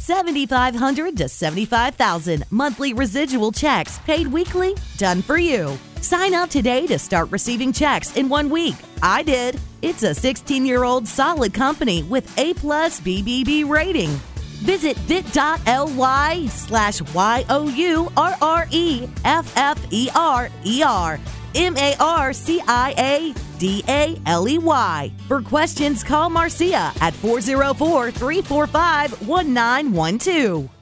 $7,500 to $75,000 monthly residual checks paid weekly, done for you. Sign up today to start receiving checks in 1 week. I did. It's a 16-year-old solid company with A+ BBB rating. Visit bit.ly/YOURREFFERER MARCIADALEY. For questions, call Marcia at 404-345-1912.